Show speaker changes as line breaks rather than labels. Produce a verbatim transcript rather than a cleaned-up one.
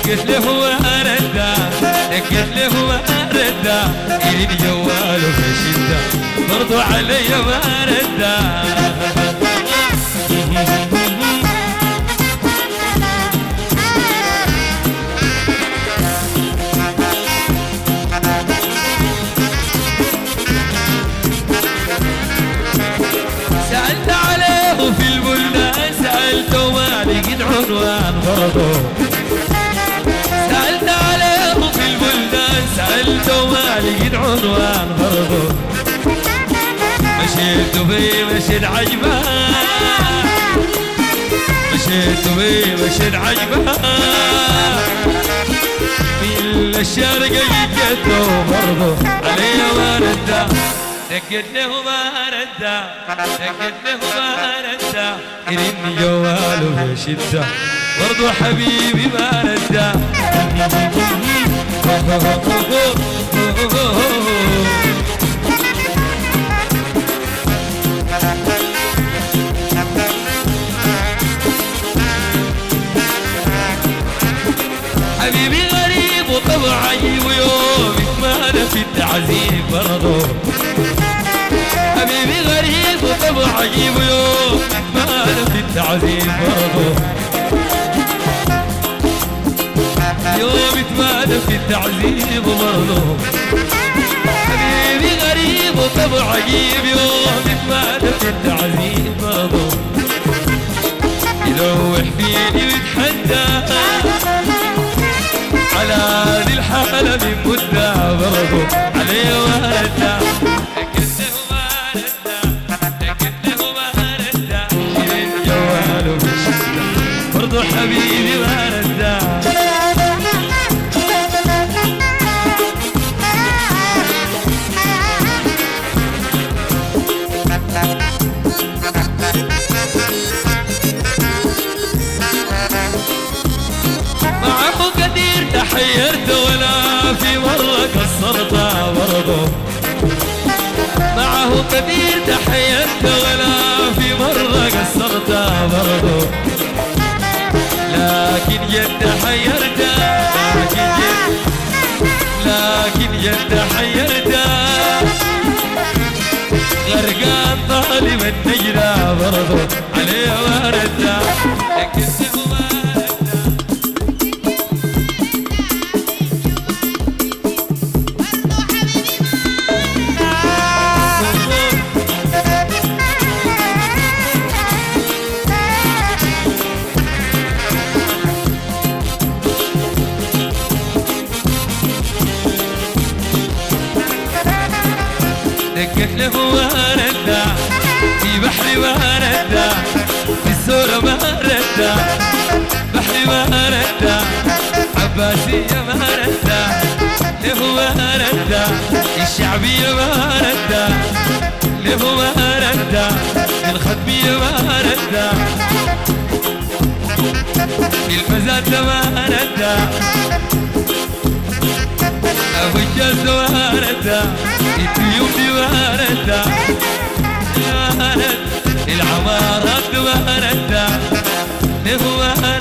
دقت له وردة دقت له وردة يريد جواله في شدة برضو علي ما ردة سألت عليه في البلدان سألته ما لقيت عنوان برضو سألت عليه في البلدان سألته ما لقيت عنوان برضو مشيت بي مشيت عجبه مشيت بي مشيت عجبه من الشارقة جيته برضو علي ما رده دقت له ما رده دقت له ما رده إني جواله في شدة برضو حبيبي ما رده حبيبي غريب وطبع عجيب ويومك ما في التعذيب برضو حبيبي غريب وطبع عجيب ويومك ما في التعذيب برضو يومك ما في التعذيب برضو حبيبي غريب وطبع عجيب يومك ما في التعذيب برضو يلوح فيني ويتحدى على ذي الحالة من مدة برضو علي وردة دقت له وردة دقت له وردة شيل جواله بالشدة برضو حبيبي وردة تحيرت ولا في مرة كسرتها برضو معه كثير تحيرت ولا في مرة كسرتها برضو لكن جد حيرتها لكن جد لكن جد حيرتها غرقان طالب النجدة برضو عليه وردة دقت له وردة في بحري وردة في السورة وردة بحري وردة عباسية وردة له وردة الشعبية وردة له وردة الخدمية وردة المزاد وردة أبو الجاز وردة الديوب وردة العمارات وردة له وردة